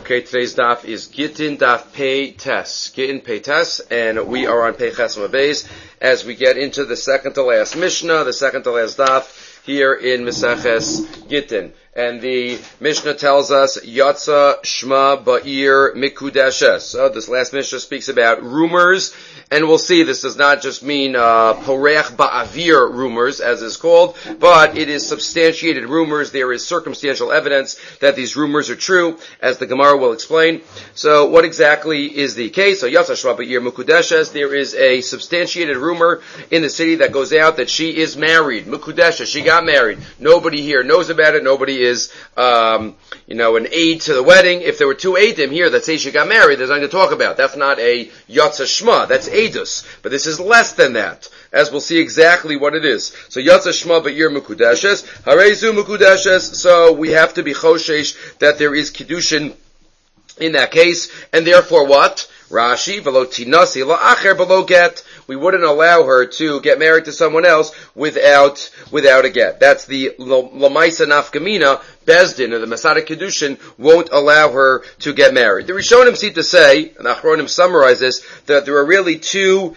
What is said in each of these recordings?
Okay, today's daf is Gittin Daf Pei Tes. Gittin Pei Tes, and we are on Pei Chesam Beis as we get into the second to last Mishnah, the second to last daf here in Maseches Gittin. And the Mishnah tells us, Yatsa Shma Ba'ir Mikudeshes. So this last Mishnah speaks about rumors, and we'll see this does not just mean Poreach Ba'avir rumors, as is called, but it is substantiated rumors. There is circumstantial evidence that these rumors are true, as the Gemara will explain. So what exactly is the case? So Yatsa Shma Ba'ir Mikudeshes, there is a substantiated rumor in the city that goes out that she is married. Mikudeshes, she got married. Nobody here knows about it. Nobody is, an aid to the wedding. If there were two aidim here that say she got married, there's nothing to talk about. That's not a Yatsa Shma. That's Eidus. But this is less than that, as we'll see exactly what it is. So Yatsa Shma Ba'ir Mukudeshes. Harezu Mukudeshes. So we have to be choshesh that there is Kiddushin in that case, and therefore what? Rashi, velo tinasi la'acher below get. We wouldn't allow her to get married to someone else without a get. That's the Lamaisa Nafkamina, Bezdin, or the Masada Kedushin, won't allow her to get married. The Rishonim seem to say, and the Achronim summarize this, that there are really two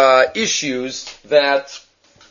issues that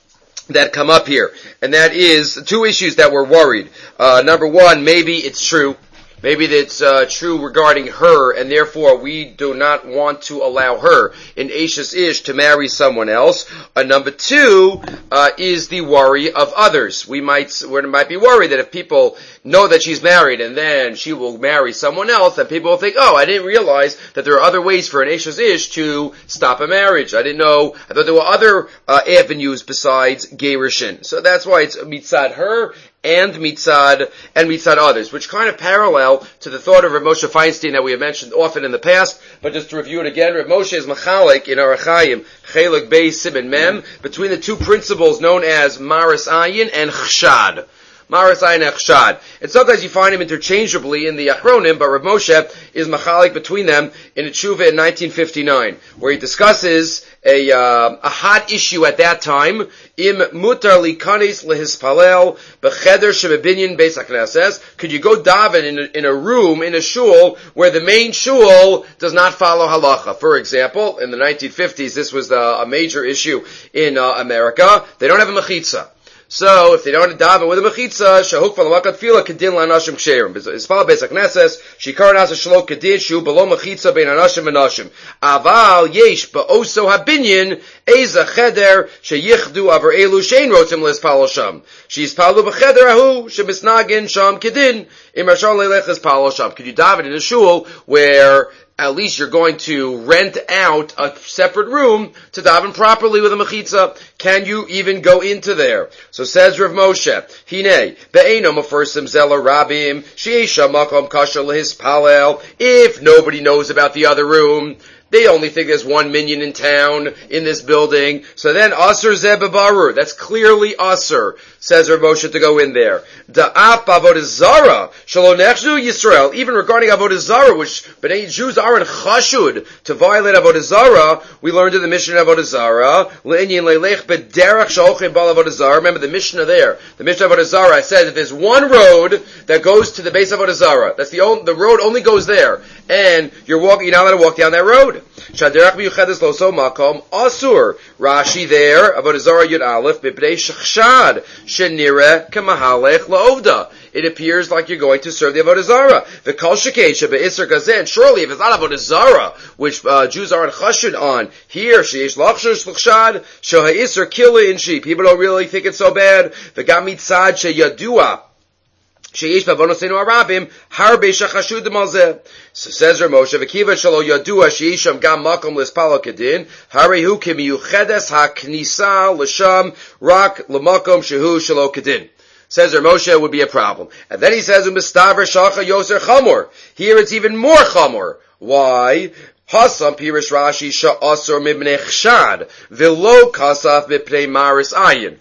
come up here. And that is, two issues that we're worried. Number one, maybe it's true. Maybe that's true regarding her, and therefore we do not want to allow her in Ashes Ish to marry someone else. Number two is the worry of others. We might be worried that if people know that she's married and then she will marry someone else, then people will think, oh, I didn't realize that there are other ways for an Ashes Ish to stop a marriage. I didn't know. I thought there were other avenues besides Gerushin. So that's why it's mitzad her and mitzad others, which kind of parallel to the thought of Rav Moshe Feinstein that we have mentioned often in the past. But just to review it again, Rav Moshe is machalik in Arachayim Chelek Beis Siman Mem between the two principles known as Maris Ayin and Chshad. Maris Ayin and Chshad. And sometimes you find them interchangeably in the Achronim, but Rav Moshe is machalik between them in a tshuva in 1959, where he discusses a hot issue at that time. Im mutar likanis lehispalel b'cheder shebebinyan beis hakneses. Could you go daven in a room, in a shul, where the main shul does not follow halacha? For example, in the 1950s, this was a major issue in America. They don't have a mechitza. So, if they don't daven with a mechitza, shahuk v'lamakat fila kedin la'anashim ksherim. Ispal beis hakneses, shikar nasa shelo kedin shu below mechitza bein anashim v'nashim. Aval yesh ba'oso habinyan eza cheder sheyichdu aver elu shein rotzim l'espalo sham. Sheispalu b'cheder ahu shemisnagin sham kedin im rashon leilech espalo sham. Could you daven in a shul where at least you're going to rent out a separate room to daven properly with a mechitza? Can you even go into there? So says Rav Moshe, Hine, be'eino mafersim zela rabim, she'esha makom kasher lehispalel. If nobody knows about the other room, they only think there's one minyan in town, in this building. So then, Asr Zebabarur. That's clearly Asr, says Rav Moshe, to go in there. Da'af Avodah Zarah, Shalom Nechshu Yisrael. Even regarding Avodah Zarah, which B'nai Jews are in Chashud to violate Avodah Zarah, we learned in the Mishnah of Avodah Zarah, Le'inyin Le'lech B'derech Sha'ochim Bal Avodah Zarah. Remember the Mishnah there. The Mishnah of Avodah Zarah, I said that there's one road that goes to the base of Avodah Zarah. That's the road only goes there. And you're not allowed to walk down that road. Shaderach miyuchedes loso makom asur. Rashi there, Avodah Zarah Yud Aleph, b'bnei shechshad, shenire kemahalech laovda. It appears like you're going to serve the Avodah Zarah. V'kol shekei shebe'isr gazen. Surely, if it's not Avodah Zarah, which Jews are in chashud on, here, sheyesh lachshur shechshad, sheha'isr kila in she. People don't really think it's so bad. V'gam mitzad sheyadua. Sheish bavonosenu arabim harbe shachashud malzeh. So says Rav Moshe, v'kiva shalo yadua sheisham gam makom l'spalo kedin harehu kimiyuchedes haknisa l'sham rak l'makom shehu shalo kedin. Says Rav Moshe, it would be a problem. And then he says, u'mistaver shacha yoser chamor. Here it's even more chamor. Why? Hasam pirish Rashi sha'asor mibnei chshad v'lo kasaf mipnei maris ayin.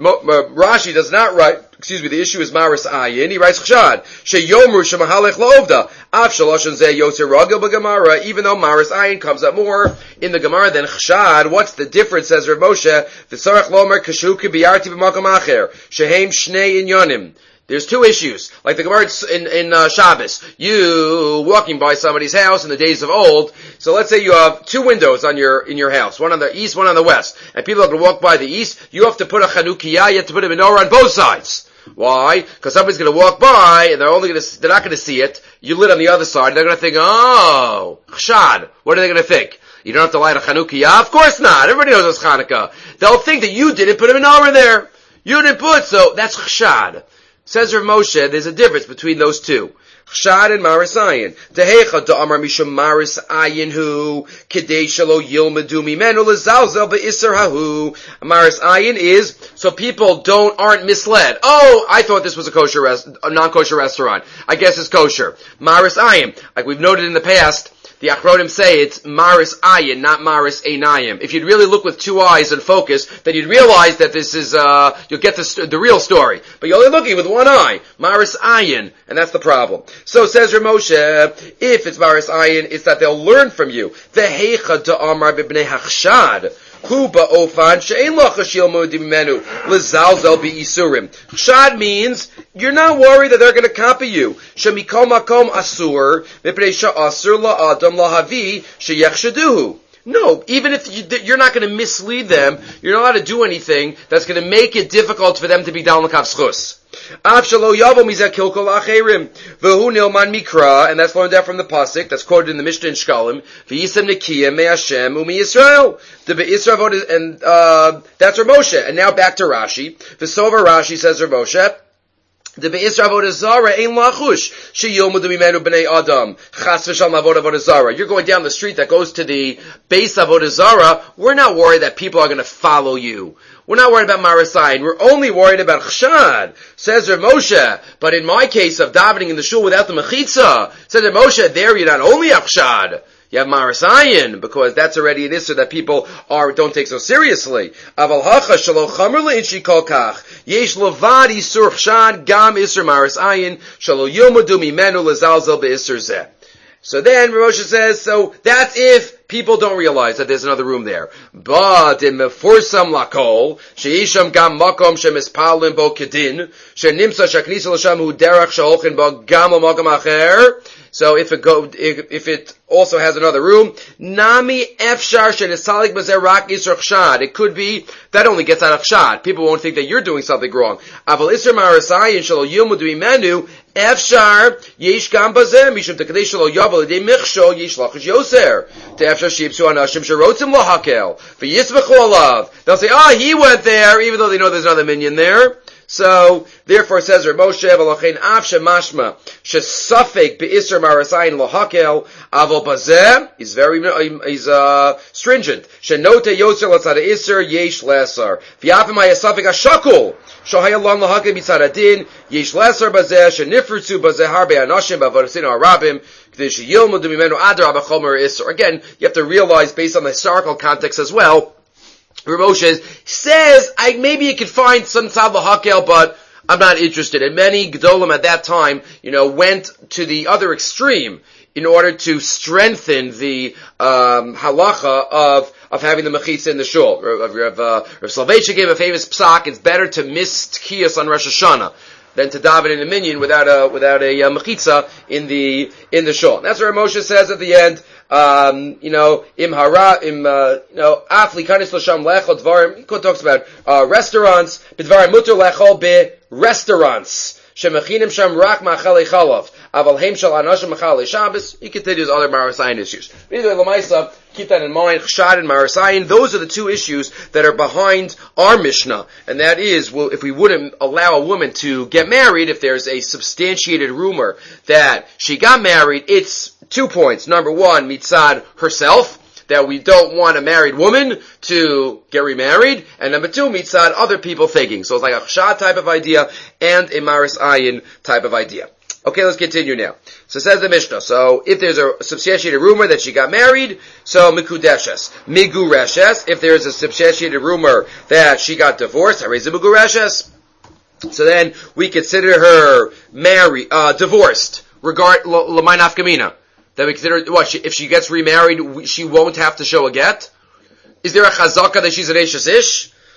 Rashi does not write, the issue is Maris Ayin. He writes Chshad. Sheyomer shemahalech laovda. Av shaloshan zeh yoser ragel b'Gemara. Even though Maris Ayin comes up more in the Gemara than Chshad, what's the difference? Says Rav Moshe. V'tzarech lomer kashu kibiyarti b'makom acher. Shehem shnei inyonim. There's two issues. Like the Gemara in Shabbos. You walking by somebody's house in the days of old. So let's say you have two windows in your house. One on the east, one on the west. And people are going to walk by the east. You have to put a Chanukiah, you have to put a menorah on both sides. Why? Because somebody's going to walk by and they're not going to see it. You lit on the other side. They're going to think, oh, chshad. What are they going to think? You don't have to light a Chanukiah? Of course not. Everybody knows it's Hanukkah. They'll think that you didn't put a menorah there. You didn't put, so that's chshad. Says Rav Moshe, there's a difference between those two. Chshad and Maris Ayin. Tehecha da'amar mishum Maris Ayin hu kedei shelo yilmedu mimenu lezalzel be'isser hahu. Maris Ayin is so people aren't misled. Oh, I thought this was a non-kosher restaurant. I guess it's kosher. Maris Ayin, like we've noted in the past. The Achronim say it's Maris Ayin, not Maris Einayim. If you'd really look with two eyes and focus, then you'd realize that this is, you'll get the real story. But you're only looking with one eye. Maris Ayin. And that's the problem. So says Rav Moshe, if it's Maris Ayin, it's that they'll learn from you. Vehecha da'amar b'bnei hachshad. Chshad means you're not worried that they're going to copy you. No, even if you're not going to mislead them, you're not allowed to do anything that's going to make it difficult for them to be dal l'kav schus. And that's learned out from the pasuk that's quoted in the Mishnah in Shkalim. And that's Rav Moshe. And now back to Rashi. V'sova Rashi says Rav Moshe. The Be'isra Avodah Zara ain't lachush. Sheyomudu mimenu b'nei Adam. Chas v'sham Avodah Zara. You're going down the street that goes to the base Avodah Zara. We're not worried that people are going to follow you. We're not worried about Marasayin. We're only worried about Chshad. Says Rav Moshe. But in my case of davening in the shul without the mechitza, says Rav Moshe, there you not only have Chshad. You have Marasayin, because that's already an issue that people don't take so seriously. Aval hacha shelo chamer le'inshi kol kach. Yesh levad isur chshad gam isur Marasayin shelo yomudu mimenu lezalzel be'isur zeh. So then Moshe says, so that's if people don't realize that there's another room there. But in mefursam lakol, sheisham gam makom shemispalin bo kedin, shenimsa shaknisa l'sham hu derach sheholchin bo gam l'makom acher. So if it also has another room, nami efshar shenisalik bazer rak isur chshad. It could be that only gets out of chshad. People won't think that you're doing something wrong. Aval isur marasayin shelo yomudu imenu efshar yesh gam bazer mishum tekadei shelo yavel idei michsho yesh lachish yoser to efshar shibsu anashim sherotzim lohakel v'yisvachu alav. They'll say, he went there, even though they know there's another minion there. So, therefore, says Rav Moshe, v'lochein av shemashma, shesafek be'isr marasayin lohakel, avol bazeh, is very, stringent. Shenote yoser latzad isr, yesh lesar. V'yafim hayasafek hashakul, shohayalon lohakel mitzad adin, yesh lesar bazeh, shenifritzu bazeh harbe anashim, b'avodasin harabim, k'dish yilmudu mimenu adar abachomer isr. Again, you have to realize, based on the historical context as well, Rav Moshe says, maybe you could find some tzad l'hakel, but I'm not interested. And many gedolim at that time, went to the other extreme in order to strengthen the halacha of having the mechitza in the shul. Rav Soloveitchik gave a famous psak: it's better to miss tkiyas on Rosh Hashanah than to daven in a minyan without a mechitza in the shul. That's what Rav Moshe says at the end. Afli kanis l'sham lechol dvarim. He talks about restaurants. B'dvarim muter lechol be-restaurants. Shemechinim sham rak ma'achalei chalav. Aval heim shal anashim ma'achalei Shabbos. He continues other Marasayin issues. Anyway, l'maisa, keep that in mind. Chshad and Marasayin, those are the two issues that are behind our Mishnah. And that is, if we wouldn't allow a woman to get married, if there's a substantiated rumor that she got married, it's 2 points. Number one, mitzad herself, that we don't want a married woman to get remarried. And number two, mitzad other people thinking. So it's like a chshad type of idea and a maris ayin type of idea. Okay, let's continue now. So says the Mishnah. So if there's a substantiated rumor that she got married, so mikudeshes. Migureshes. If there's a substantiated rumor that she got divorced, hareze migureshes. So then we consider her divorced. Regard l'may nafkamina. That we consider, if she gets remarried, she won't have to show a get? Is there a chazaka that she's an Eishes Ish?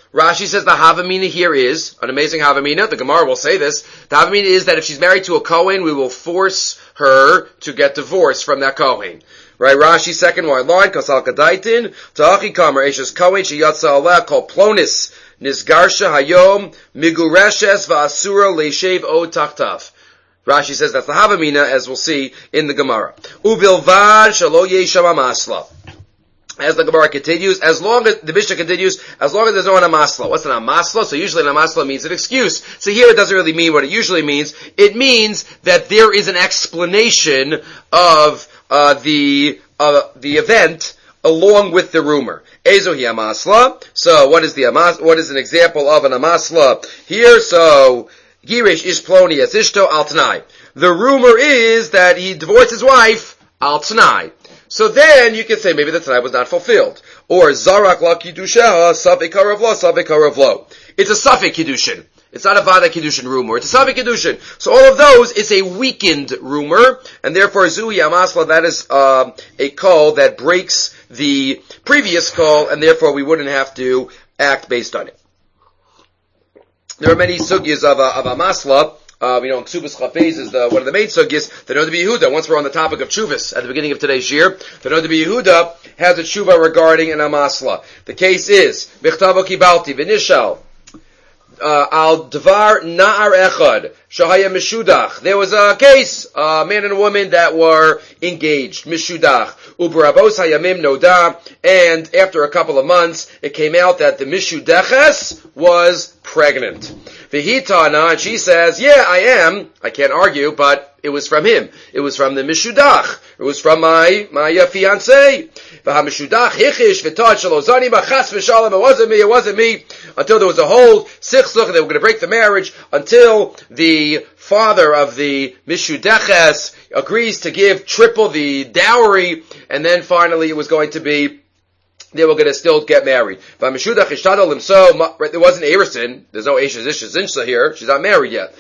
Rashi says the Havamina here is, an amazing Havamina, the Gemara will say this, the Havamina is that if she's married to a Kohen, we will force her to get divorced from that Kohen. Right, Rashi, second line, Kasal Kadaitin, Ta'achi Kamer, Eshes Kohen, Sheyatsa Aleh, Kol Plonis, Nisgarsha Hayom, Migureshes Va'asura Leishev O Tachtav. Rashi says that's the Havamina, as we'll see in the Gemara. Ubilvad Shalo Yesham Amasla. As the Gemara continues, as long as the Mishnah continues, as long as there's no an amasla. What's an amasla? So usually an amasla means an excuse. So here it doesn't really mean what it usually means. It means that there is an explanation of the event along with the rumor. Ezohi amasla. So what is an example of an amasla here? So Girish ish ploni as ishto al tanai. The rumor is that he divorced his wife al tanai. So then you can say maybe the Tanai was not fulfilled. Or Zarak la Kiddusheha, Safek Harav Lo, Safek Harav Lo. It's a Safek Kiddushin. It's not a Vada Kiddushin rumor. It's a Safek Kiddushin. So all of those, it's a weakened rumor, and therefore Zui Amasla, that is a call that breaks the previous call, and therefore we wouldn't have to act based on it. There are many sugyas of Amasla. Ksubas Chafez is one of the main sugyas. The Noda B'Yehuda, once we're on the topic of Chuvas at the beginning of today's year, the Noda B'Yehuda has a Tshuva regarding an Amasla. The case is, Bichtavo Kibalti, V'nishal, Al Dvar Na'ar Echad, Shahaya Mishudach. There was a case, a man and a woman that were engaged, Mishudach. Uberabos Hayamim Noda, and after a couple of months, it came out that the Mishudeches was pregnant. Vihitana, and she says, yeah, I am. I can't argue, but it was from him. It was from the Mishudach. It was from my fiancé. V'hamishudach hichish v'tad shalozani b'chas v'shalom. It wasn't me. Until there was a whole sichsuch, they were going to break the marriage, until the father of the Mishudeches agrees to give triple the dowry, and then finally it was going to be, they were going to still get married. There wasn't Erison. There's no Eshes Zinsa here. She's not married yet.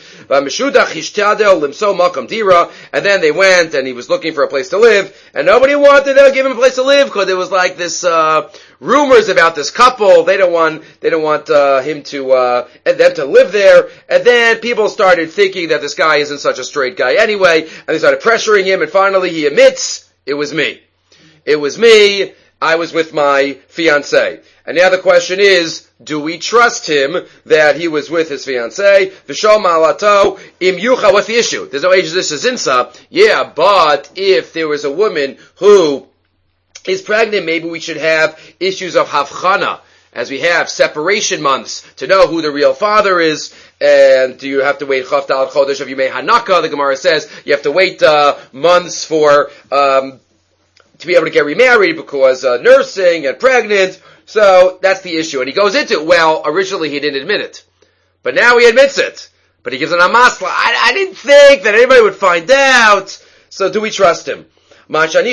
And then they went, and he was looking for a place to live, and nobody wanted to give him a place to live, because there was like this, rumors about this couple. They don't want him to, them to live there. And then people started thinking that this guy isn't such a straight guy anyway, and they started pressuring him, and finally he admits, it was me. It was me. I was with my fiancé. And now the question is, do we trust him that he was with his fiancé? V'shol ma'alato im yucha, what's the issue? There's no age, this is insa. Yeah, but if there was a woman who is pregnant, maybe we should have issues of havchana, as we have separation months to know who the real father is. And do you have to wait chaf dal chodesh of Yimei Hanaka? The Gemara says you have to wait months for to be able to get remarried because nursing and pregnant. So that's the issue. And he goes into it. Well, originally he didn't admit it, but now he admits it. But he gives an amasla. I didn't think that anybody would find out. So do we trust him? But then he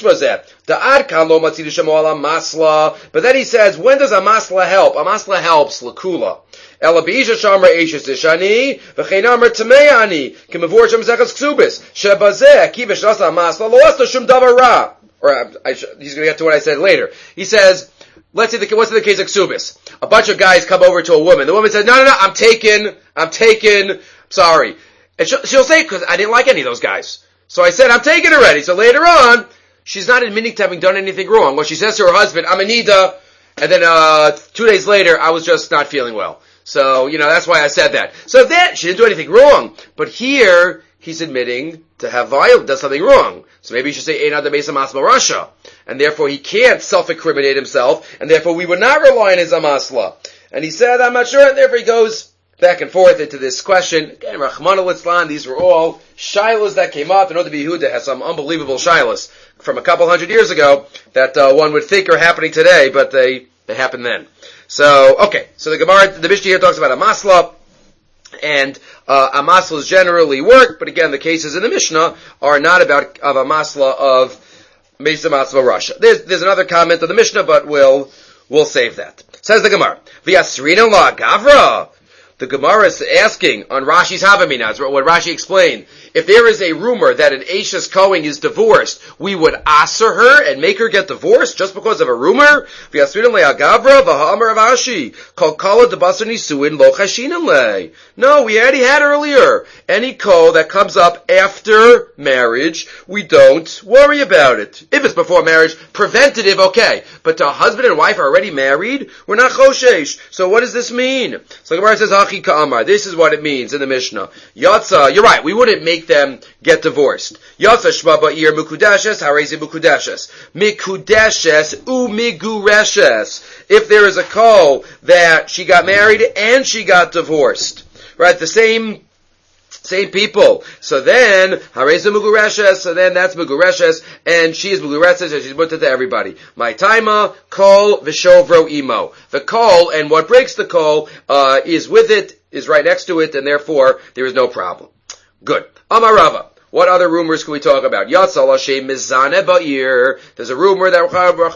says, when does amasla help? Amasla helps lakula. Elabisha shamra eishes ishani v'cheinamar tameani kimavor shem zechas ksubis shebazeh kivish nasa amasla lo asta shum davar ra. Or he's going to get to what I said later. He says, what's in the case of ksubis? A bunch of guys come over to a woman. The woman says, no, I'm taken, sorry. And she'll say, because I didn't like any of those guys. So I said, I'm taken already. So later on, she's not admitting to having done anything wrong. Well, she says to her husband, I'm Anida, and then 2 days later, I was just not feeling well. So, that's why I said that. So then, she didn't do anything wrong. But here, he's admitting to have done something wrong. So maybe he should say, Ein Adam Eisa Masma Rasha. And therefore he can't self-incriminate himself, and therefore we would not rely on his amasla. And he said, I'm not sure, and therefore he goes back and forth into this question. Again, Rahman al-Islam, these were all shilas that came up. The Noda B'Yehuda has some unbelievable shilas from a couple hundred years ago that one would think are happening today, but they happened then. So, okay, so the Gemara, the Mishnah here talks about amasla, and amaslas generally work, but again, the cases in the Mishnah are not about of amasla of Mesa Masva Rasha. There's another comment of the Mishnah, but we'll save that. Says the Gemara, V'yasrina la gavra. The Gemara is asking on Rashi's Havamina, what Rashi explained. If there is a rumor that an Eishes Kohen is divorced, we would aser her and make her get divorced just because of a rumor? No, we already had earlier. Any call that comes up after marriage, we don't worry about it. If it's before marriage, preventative, okay. But a husband and wife are already married, we're not choshesh. So what does this mean? So the Gemara says, Hachi Ka'amar. This is what it means in the Mishnah. Yatsa, you're right, we wouldn't make them get divorced. Yatsa shma ba'ir mukudeshes, harezi mukudeshes. Mikudeshes umigureshes. If there is a call that she got married and she got divorced, right? The same people. So then, harezi mugureshes, so then that's mugureshes, and she is mugureshes, and she's mutter to everybody. My taima, kol v'shovro imo. The kol, and what breaks the kol, is with it, is right next to it, and therefore, there is no problem. Good. Amarava. What other rumors can we talk about? Yatzal Hashem mizane ba'ir. There's a rumor that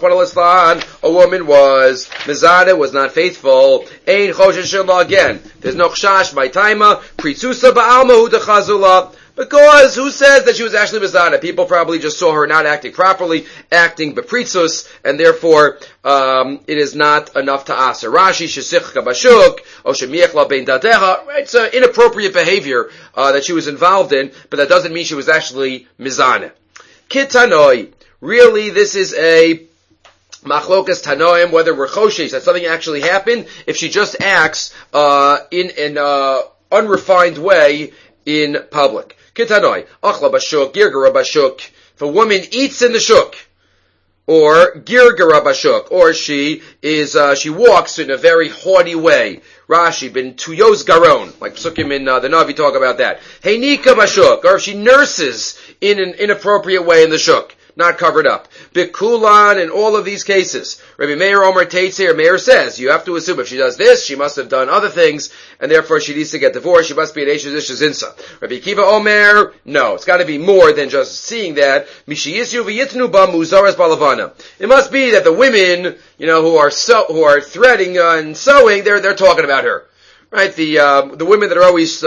a woman was mizane, was not faithful. Ein choshesh shelo again. There's no chashash by taima. Pritzusa ba'alma hu dechazula. Because who says that she was actually mizane? People probably just saw her not acting properly, acting bepritzus, and therefore it is not enough to aser. Rashi shesichka bashuk o shemiechla bein dadeha. It's inappropriate behavior that she was involved in, but that doesn't mean she was actually mizane. Kitanoi. Really, this is a machlokas tanoim, whether we're choshesh that something actually happened. If she just acts in an unrefined way in public. Kitanoi, achla bashuk, girgara bashuk. If a woman eats in the shuk, or girgara bashuk, or she walks in a very haughty way. Rashi, ben tuyos garon, like Psukim in the Navi talk about that. Heinika bashuk, or if she nurses in an inappropriate way in the shuk, not covered up. Bikulan, in all of these cases. Rabbi Meir Omer Teitze, or Meir says, you have to assume if she does this, she must have done other things, and therefore she needs to get divorced, she must be an Eishes Ish Zinsa. Rabbi Kiva Omer, no, it's gotta be more than just seeing that. Mishiyisyu v'yitnu ba muzaras balavana. It must be that the women, who are threading and sewing, they're talking about her. Right? The women that are always,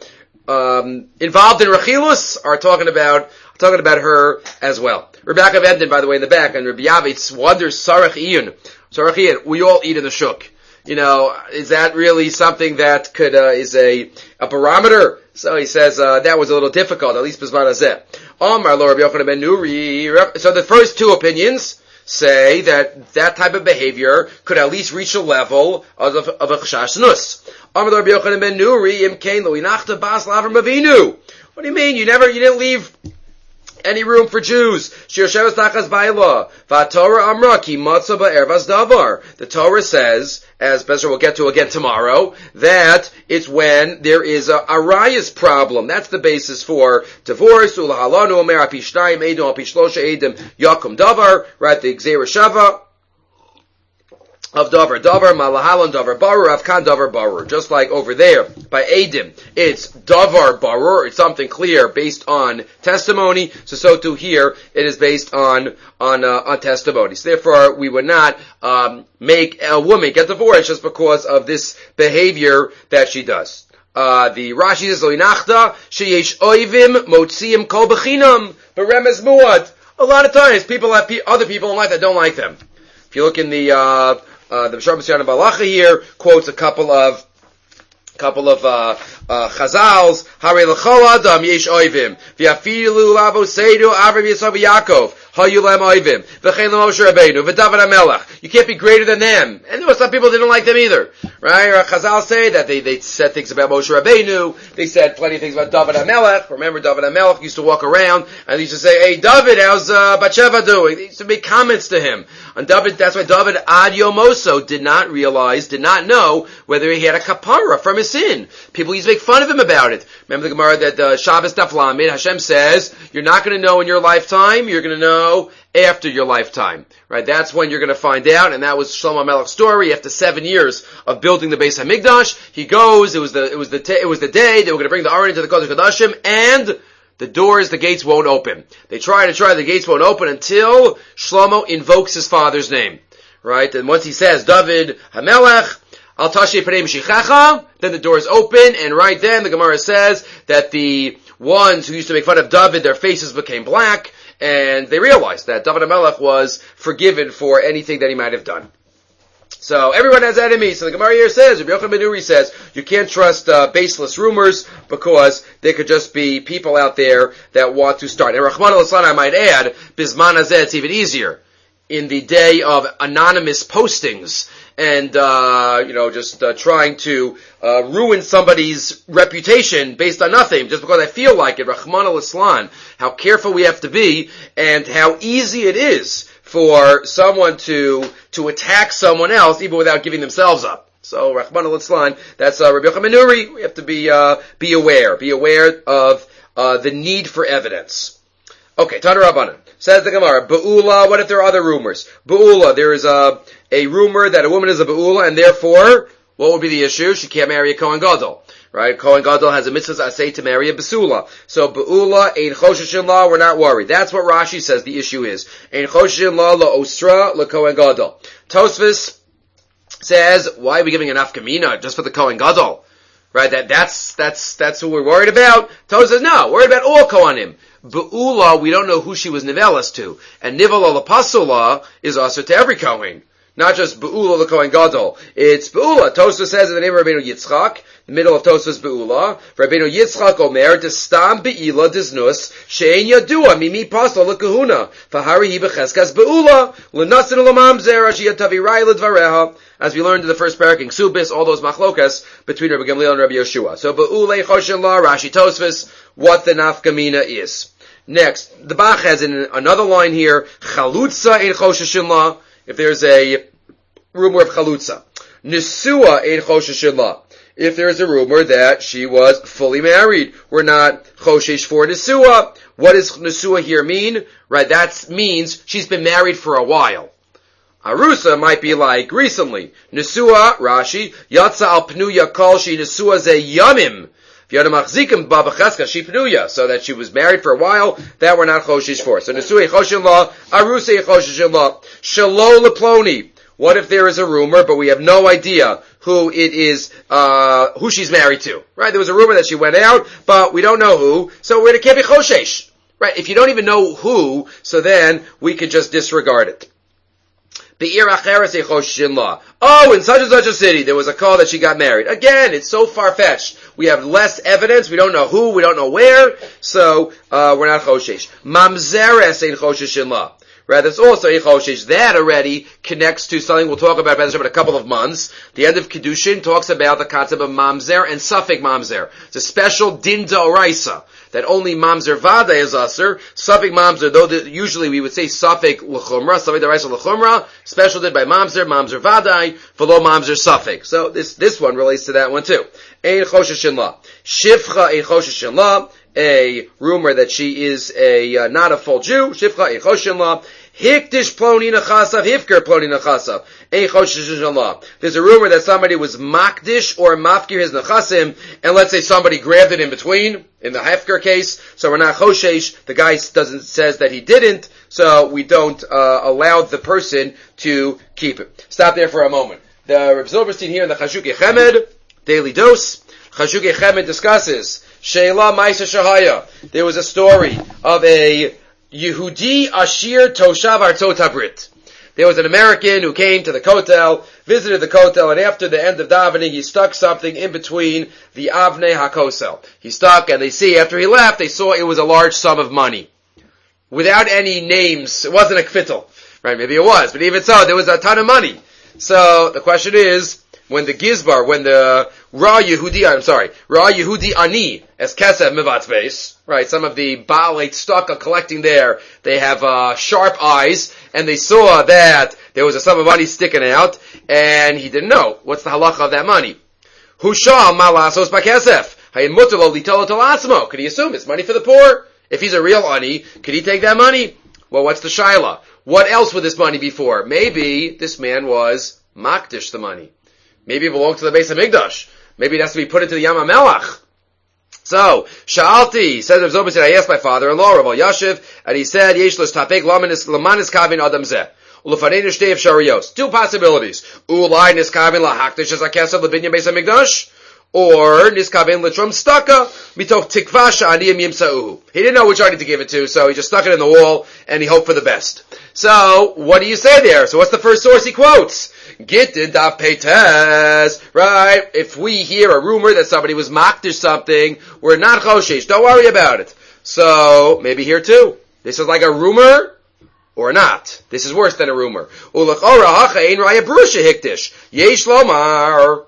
involved in Rechilus are talking about her as well. Rebecca Venden, by the way, in the back, and Rabbi Yavitz wonders, Sarach Iyun, we all eat in the shuk. Is that really something that could, is a barometer? So he says, that was a little difficult, at least Bizman Hazeh. Omar lo Rabbi Yochanan ben Nuri. So the first two opinions say that type of behavior could at least reach a level of a chashash nus. Omar lo Rabbi Yochanan ben Nuri, im kein lo inachta bas l'Avram Avinu. What do you mean? You didn't leave any room for Jews. The Torah says, as Bezra will get to again tomorrow, that it's when there is a arayas problem. That's the basis for divorce. Right, the Gzeira Shava of Davar, Malahalan Davar Barur, Avkan Davar Barur. Just like over there, by Eidim, it's Davar Barur, it's something clear based on testimony, so too here, it is based on testimony. So therefore, we would not, make a woman get divorced just because of this behavior that she does. The Rashi says, Loinachta, sheyesh oivim, motziim kol bechinam, but remez muad. A lot of times, people have other people in life that don't like them. If you look in the B'shar B'siyana Balacha here quotes a couple of chazals. Hare l'chol adam yesh oivim v'afilu lavo seidu Avram Yitzchak Yaakov hayulem oivim v'chein l'Moshe Rabbeinu v'David HaMelech. You can't be greater than them. And there were some people that didn't like them either, right? Chazal say that they said things about Moshe Rabbeinu. They said plenty of things about David HaMelech. Remember, David HaMelech used to walk around and he used to say, "Hey, David, how's Bathsheba doing?" They used to make comments to him. And David, that's why David ad yomoso did not know whether he had a kapara from his sin. People used to make fun of him about it. Remember the Gemara that Shabbos Daf Lamed, Hashem says, you're not going to know in your lifetime, you're going to know after your lifetime. Right? That's when you're going to find out, and that was Shlomo Melech's story. After 7 years of building the Beis Hamikdash, he goes, it was the day they were going to bring the Aron into the Kodesh Kodashim, and the gates won't open. They try, the gates won't open until Shlomo invokes his father's name. Right? And once he says, David HaMelech, Al Tashi Pnei Mishichecha, then the doors open, and right then the Gemara says that the ones who used to make fun of David, their faces became black, and they realized that David HaMelech was forgiven for anything that he might have done. So everyone has enemies. So the Gemara here says, Rabbi Yochanan ben Nuri says, you can't trust baseless rumors because they could just be people out there that want to start. And Rahman al-Islan, I might add, Bisman Hazeh, it's even easier. In the day of anonymous postings and, just trying to ruin somebody's reputation based on nothing, just because I feel like it, Rahman al-Islan, how careful we have to be and how easy it is for someone to attack someone else even without giving themselves up. So, Rahman al-Islan, that's Rabbi Yochanan ben Nuri. We have to be aware of the need for evidence. Okay, Tana Rabbanan. Says the Gemara, Ba'ula, what if there are other rumors? Ba'ula, there is a rumor that a woman is a Ba'ula, and therefore, what would be the issue? She can't marry a Kohen Gadol. Right? Kohen Gadol has a mitzvah asay to marry a Basula. So, Ba'ula, ein choshishin la, we're not worried. That's what Rashi says the issue is. Ein choshishin la osra la Kohen Gadol. Tosfos says, why are we giving an afkamina just for the Kohen Gadol? Right? That's what we're worried about. Tosfos says, no, worried about all Kohanim. Ba'ula, we don't know who she was nivelas to. And Nivala Lapasula is also to every Kohen. Not just Ba'ula the Kohen Gadol. It's Ba'ula. Tosfos says in the name of Rabbeinu Yitzchak, the middle of Tosfos Ba'ula, Rabbeinu Yitzchak Omer, Destam Be'ila Diznus, She'en Yadua, Mimi Pasla L'Kahuna, Fahari Hi B'cheskas Ba'ula, L'nasin L'mamzer, Ashiyat Tavirai L'Dvareha, as we learned in the first parak in Ksubis, all those machlokas between Rabbi Gamliel and Rabbi Yeshua. So Ba'ula Choshen La, Rashi Tosfos, what the nafkamina is. Next, the Bach has in another line here, Chalutza ein choshishin la, if there's a rumor of Chalutza. Nesua ein choshishin la, if there's a rumor that she was fully married. We're not choshish for Nesua. What does Nesua here mean? Right, that means she's been married for a while. Arusa might be like recently. Nesua, Rashi, Yatsa al pnuya kol shi Nesua ze yamim. So that she was married for a while, that we're not choshish for. So Nesui choshin la, Arusei choshin la, Shalo leploni. What if there is a rumor, but we have no idea who it is, who she's married to? Right? There was a rumor that she went out, but we don't know who, so it can't be choshish. Right? If you don't even know who, so then we could just disregard it. Oh, in such and such a city, there was a call that she got married. Again, it's so far-fetched. We have less evidence. We don't know who. We don't know where. So, we're not choshesh. Mamzeres ain't choshesh in law. Right, that's also a choshesh. That already connects to something we'll talk about in a couple of months. The end of Kedushin talks about the concept of mamzer and suffik mamzer. It's a special din d'oraisa that only mamzer vada is aser. Suffik mamzer, though usually we would say suffik l'chumra, suffik d'oraisa l'chumra, special din by mamzer vada, v'lo mamzer suffik. So this one relates to that one too. Ein choshesh in la. Shifcha ein choshesh in la. A rumor that she is not a full Jew. Shifcha ein choshesh in la. Hikdish ploni nechasav, hifker ploni nechasav. Ein choshesh in la. There's a rumor that somebody was makdish or mafkir his nechasim, and let's say somebody grabbed it in between, in the hefker case, so we're not choshesh. The guy says that he didn't, so we don't allow the person to keep it. Stop there for a moment. The Reb Zilberstein here in the Chashukei Chemed, Daily Dose, Chashukei Chemed discusses Sheila Maisa Shahaya. There was a story of a Yehudi Ashir Toshav Artzot Habrit. There was an American who came to the Kotel, visited the Kotel, and after the end of davening, he stuck something in between the Avnei HaKosel. He stuck, and after he left, they saw it was a large sum of money. Without any names, it wasn't a kfittel. Right, maybe it was, but even so, there was a ton of money. So, the question is, when the Ra Yehudi Ani, as Kesef Mivatzbeis, right, some of the Baalei stock are collecting there, they have sharp eyes, and they saw that there was a sum of money sticking out, and he didn't know, what's the halacha of that money? Hushal Malasos Bakesef, Hayin Mutalo Litolo Talasmo, could he assume it's money for the poor? If he's a real Ani, could he take that money? Well, what's the shaila? What else would this money be for? Maybe this man was makdish the money. Maybe it belonged to the Beis HaMikdash. Maybe it has to be put into the Yam HaMelach. So, Sha'alti, says Rav Zilberstein, I asked my father-in-law, Rav Yashiv, and he said, Yesh los tapek lamanis kavin adam zeh. Ulefaneinu shtei efshariyos. Two possibilities. Ulai niskaven lahakdish as hakesav lebinyan beis hamikdash, or niskaven litrom staka mitoch tikva she'aniyim yimsa'uhu. He didn't know which arty to give it to, so he just stuck it in the wall and he hoped for the best. So, what do you say there? So what's the first source he quotes? Gittin daf peites, right? If we hear a rumor that somebody was mocked or something, we're not choshesh. Don't worry about it. So, maybe here too. This is like a rumor or not. This is worse than a rumor. Ulechora hacha ein raya brusha hikdish. Yesh lomar.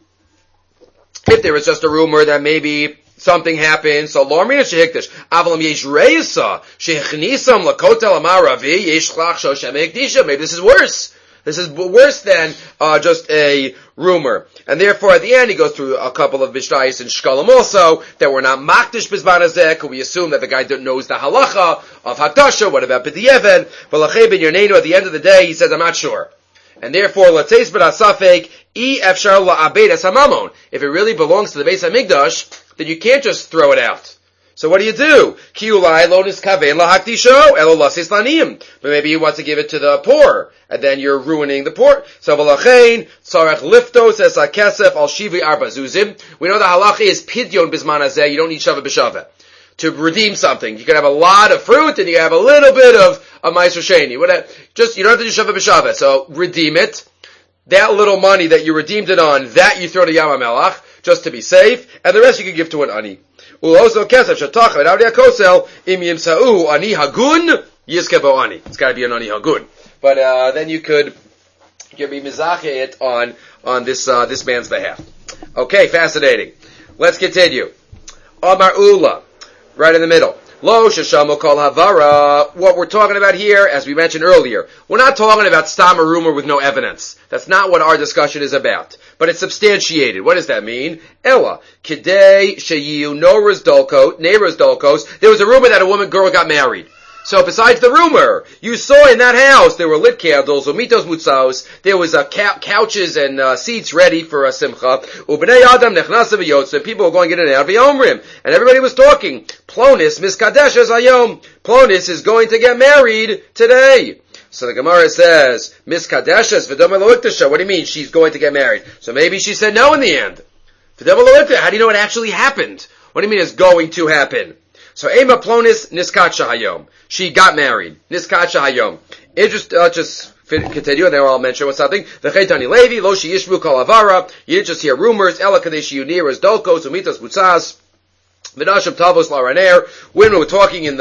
If there was just a rumor that maybe something happened, so lo amrina shehikdish. Avalam yesh reisa shehechnisam lakotel amaravi yesh chlach shoshem hikdisha. Maybe this is worse. This is worse than just a rumor. And therefore, at the end, he goes through a couple of mishnayos and shkalim also, that we're not makdish bizman hazeh, we assume that the guy knows the halacha of hakdasha. What about b'di'even? V'lachei ben yonenu, at the end of the day, he says, I'm not sure. And therefore, l'teis b'da safek, I efshar la'abed es hamamon. If it really belongs to the Beis HaMikdash, then you can't just throw it out. So what do you do? Ki ulai lo niskaven lahakdisho elo lasis laniyim. But maybe you want to give it to the poor, and then you're ruining the poor. So v'lachein tzarech liftos es hakesef al shivi arba zuzim. We know the halacha is pidyon bizman hazeh. You don't need shava b'shava to redeem something. You can have a lot of fruit, and you can have a little bit of a ma'aser sheni. Just you don't have to do shava b'shava. So redeem it. That little money that you redeemed it on, that you throw to Yam HaMelach, just to be safe, and the rest you can give to an ani. Also, kesef shetach v'navdi hakosel im yimsa'u ani hagun yizkebo ani. It's got to be an ani hagun. But then you could be mizache it on this man's behalf. Okay, fascinating. Let's continue. Amar Ula, right in the middle. Lo sheshamo kol havara. What we're talking about here, as we mentioned earlier, we're not talking about stam, a rumor with no evidence. That's not what our discussion is about. But it's substantiated. What does that mean? Ella kidei sheyu neiros dolkos. There was a rumor that a girl got married. So besides the rumor, you saw in that house there were lit candles, umitos mutzaos, there was couches and seats ready for a simcha. Ubnei adam nechnasa v'yotze, people were going in and out v'yomrim, and everybody was talking. Plonis miskadeshes hayom. Plonis is going to get married today. So the Gemara says, miskadeshes v'doma loiktasha. What do you mean she's going to get married? So maybe she said no in the end. V'doma loiktasha. How do you know it actually happened? What do you mean it's going to happen? So Ema Plonis Niskacha Hayom. She got married. Niskacha Hayom. Just continue, and then I'll mention what's something. V'cheitani Levi, Lo Shi Yishmu Kol Havara. You didn't just hear rumors. Ela Kadeshi Yuniras Dolkos, Umitas Butzaz. V'nashim Tavos Laraner. When we were talking to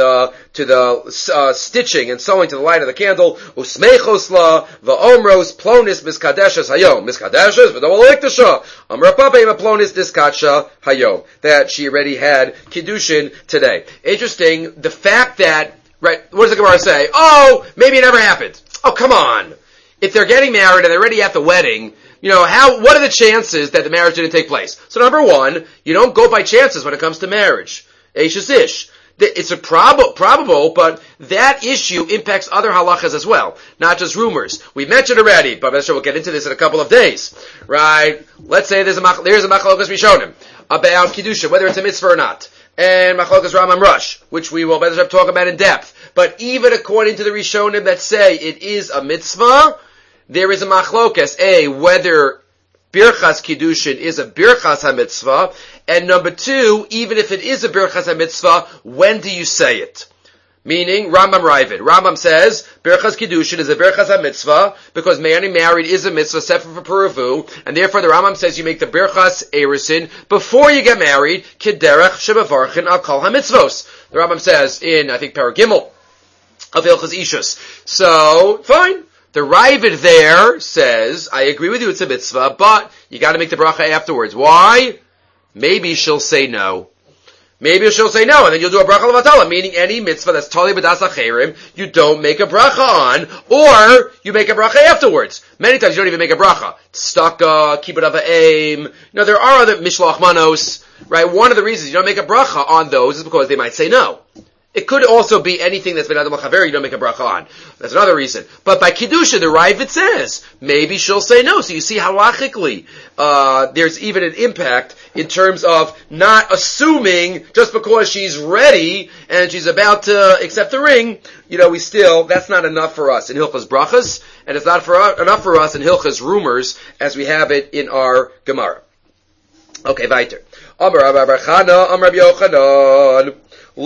the stitching and sewing to the light of the candle, Usmeichos La, V'omros Plonis Miskadeshes Hayom. Miskadeshes V'dom Amra Papa Ema Plonis Niskacha Hayom. That she already had Kiddushin today. Interesting, the fact that, right, what does the Gemara say? Oh, maybe it never happened. Oh, come on. If they're getting married and they're already at the wedding, what are the chances that the marriage didn't take place? So number one, you don't go by chances when it comes to marriage. Eish is ish. It's a probable, but that issue impacts other halachas as well, not just rumors. We mentioned already, but I'm sure we'll get into this in a couple of days, right? Let's say there's a machlokas rishonim about Kiddusha, whether it's a mitzvah or not. And machlokas Rambam Rush, which we will talk about in depth. But even according to the rishonim that say it is a mitzvah, there is a machlokas, whether birchas kiddushin is a birchas ha-mitzvah, and number two, even if it is a birchas ha-mitzvah, when do you say it? Meaning, Rambam Ravid. Rambam says, birchas kiddushin is a birchas ha-mitzvah, because getting married is a mitzvah, sefer for puravu, and therefore the Rambam says you make the birchas erisin before you get married, kiderech shebavarchin al kol ha-mitzvos. The Rambam says in, I think, Paragimel, of Ilchas Ishus. So, fine. The Ravid there says, I agree with you, it's a mitzvah, but you gotta make the bracha afterwards. Why? Maybe she'll say no. Maybe she'll say no, and then you'll do a bracha levatala, meaning any mitzvah that's tali b'das acherim, you don't make a bracha on, or you make a bracha afterwards. Many times you don't even make a bracha. Staka, keep it of aim. There are other mishloach manos, right? One of the reasons you don't make a bracha on those is because they might say no. It could also be anything that's been Adam Chaver, you don't make a bracha on. That's another reason. But by Kiddusha, the Ravid says, maybe she'll say no. So you see halachically, there's even an impact in terms of not assuming just because she's ready and she's about to accept the ring, that's not enough for us in Hilchas Brachas, and it's not enough for us in Hilchas Rumors as we have it in our Gemara. Okay, weiter. Amar Rabbi Chana, Amar Rabbi Yochanan.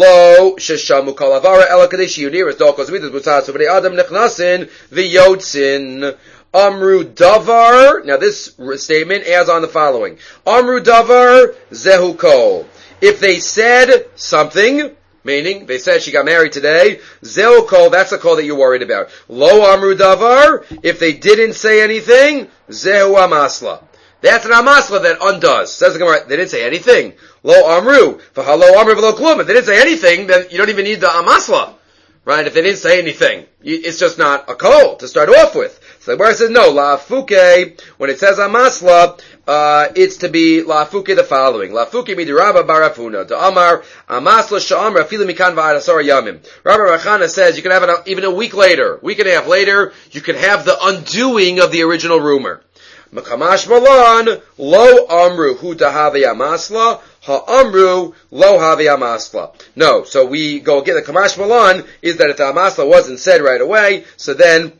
Lo sheshamu kol avara ela kadesh yuniras dolkos midas butzatzu b'nei adam nechnasin v'yotzin amru davar. Now this statement adds on the following: Amru davar zehu kol. If they said something, meaning they said she got married today, zehu kol, that's the call that you're worried about. Lo amru davar. If they didn't say anything, zehu amasla. That's an amasla that undoes. Says the Gemara, they didn't say anything. Lo amru, v'halo amru v'lo klum. If they didn't say anything, then you don't even need the amasla, right? If they didn't say anything, it's just not a kol to start off with. So the Gemara says no. La'afuke, when it says amasla, it's to be la'afuke the following. La'afuke midirabba barafuna to amar amasla sha'amra filu mikan va'ad asar yamim. Rabbi Rachana says you can have it even a week later, week and a half later, you can have the undoing of the original rumor. Makamash malan lo amru hu dahavi amasla ha amru lo havi amasla. No, so we go again. The kamash malan is that if the amasla wasn't said right away, so then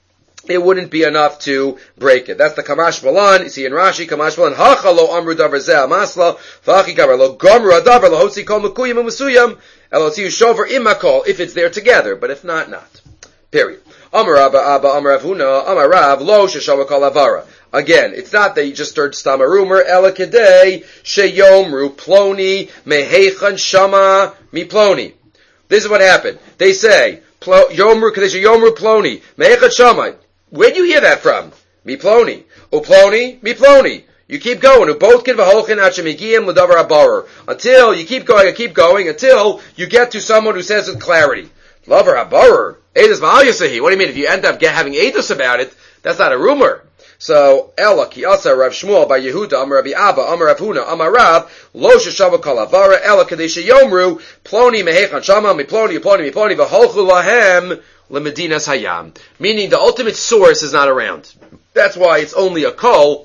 it wouldn't be enough to break it. That's the kamash malan. You see in Rashi, kamash malan hacha lo amru davar zeh amasla v'achi gabar lo gomru adavar lo hotzi kol mekuyim u'musuyam elotziu shover imakol if it's there together, but if not, not. Period. Amar Abba Amar Avuna Amar Rav lo sheshama kol avara. Again, it's not that you just stirred stam a rumor. Ela kedei sheyomru ploni mehechan shama mi ploni. This is what happened. They say yomru kedei sheyomru ploni mehechan shama. Where do you hear that from? Mi ploni. Uploni mi ploni. You keep going. Ubotkin v'holchin hachemigiyim l'davar habarer. Until you keep going until you get to someone who says with clarity. L'davar habarer. Eidos v'al yasehi. What do you mean? If you end up having eidos about it, that's not a rumor. So, Ela ki asa Rav Shmuel by Yehuda, Amar Rabbi Abba, Amar Rav Huna, Amar Rav, Lo sheshava kol avara, Ela kadei sheyomru, Ploni mehechan shama, mi ploni, v'holchu lahem, lemedinas hayam. Meaning the ultimate source is not around. That's why it's only a kol,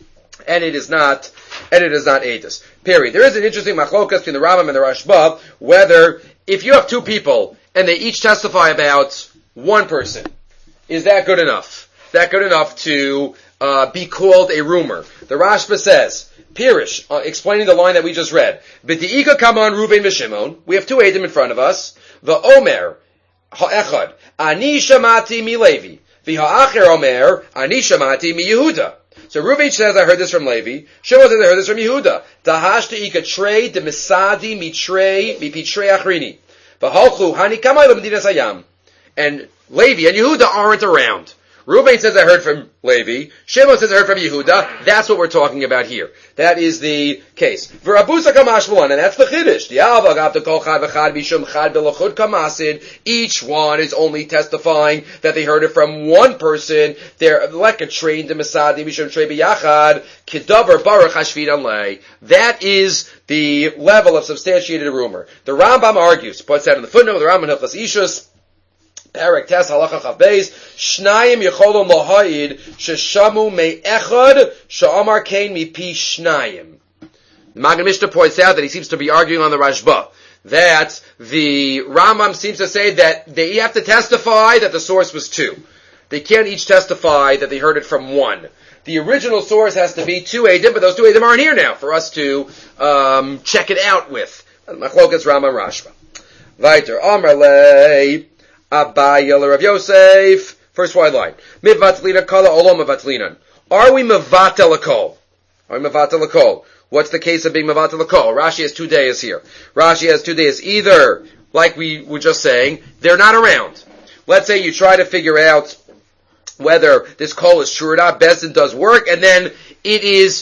and it is not edus. Period. There is an interesting machlokas between the Rambam and the Rashba, whether, if you have two people, and they each testify about one person, is that good enough? That good enough to be called a rumor. The Rashba says, Pirish, explaining the line that we just read, B'di'ika kaman Ruben v'Shimon, we have two Eidim in front of us, V'omer, ha'echad, Ani shamati mi Levi, V'ha'acher omer, Ani shamati mi Yehuda. So Ruven says, I heard this from Levi. Shimon says, I heard this from Yehuda. Dahashta ika trei de misadi mi pitrei achrini. V'halchu hani kamay l'medinas hayam. And Levi and Yehuda aren't around. Reuben says I heard from Levi. Shimon says I heard from Yehuda. That's what we're talking about here. That is the case. V'rabusa kamash v'lan, and that's the chiddush. The alva gavta kol chad v'chad bishum chad b'lochud kamasid. Each one is only testifying that they heard it from one person. They're like a train to masadi bishum trei b'yachad kidavar baruch hashvid alei. That is the level of substantiated rumor. The Rambam argues, puts that in the footnote. The Rambam Hilchos Ishus. Perek Tes Halacha Chav Beis Shnayim Yecholom Lahayid Sheshamu Me'echad Sha'amar Kain Mipi Shnayim. The Magen Mishnah points out that he seems to be arguing on the Rashba that the Rambam seems to say that they have to testify that the source was two. They can't each testify that they heard it from one. The original source has to be two Eidim, but those two Eidim aren't here now for us to check it out with. Machlokas Rambam Rashba. Weiter Amarlei. Abayel Rav Yosef. First wide line. Mivatlina kala olo mivatlinan. Are we mevatel a kol? Are we mevatel a kol? What's the case of being mevatel a kol? Rashi has 2 days here. Rashi has 2 days. Either, like we were just saying, they're not around. Let's say you try to figure out whether this kol is true or not. Bezdin does work, and then it is